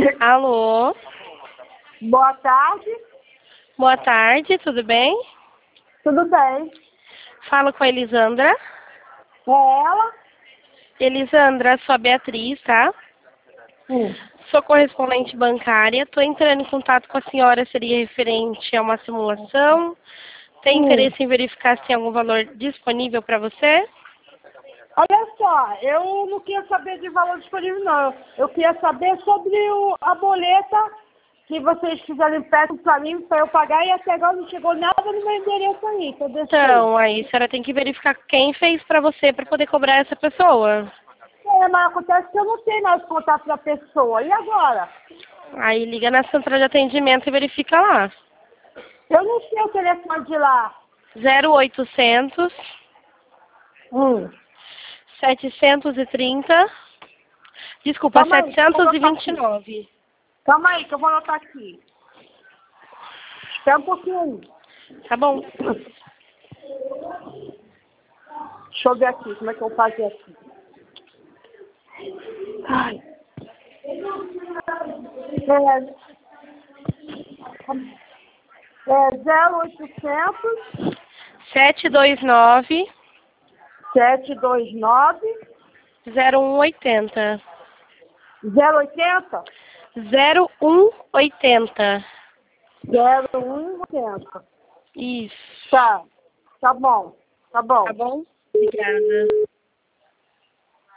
Alô? Boa tarde. Boa tarde, tudo bem? Tudo bem? Falo com a Elisandra. É ela? Elisandra, sou a Beatriz, tá? Sim. Sou correspondente bancária. Estou entrando em contato com a senhora, seria referente a uma simulação. Tem interesse em verificar se tem algum valor disponível para você? Olha só, eu não queria saber de valor disponível, não. Eu queria saber sobre a boleta que vocês fizeram empréstimo para mim, para eu pagar, e até agora não chegou nada no meu endereço aí, que eu deixei. Então, aí a senhora tem que verificar quem fez para você para poder cobrar essa pessoa. Mas acontece que eu não tenho mais contato da pessoa. E agora? Aí liga na central de atendimento e verifica lá. Eu não sei o telefone de lá. 0800 730. Desculpa, Calma aí, que eu vou anotar aqui. 729. Calma aí, que eu vou anotar aqui. Espera um pouquinho aí. Tá bom? Deixa eu ver aqui, como é que eu vou fazer aqui. Ai. É 0800 729 729 0180. 080 0180. 0180. Isso. Tá, tá bom, tá bom. Tá bom? Obrigada.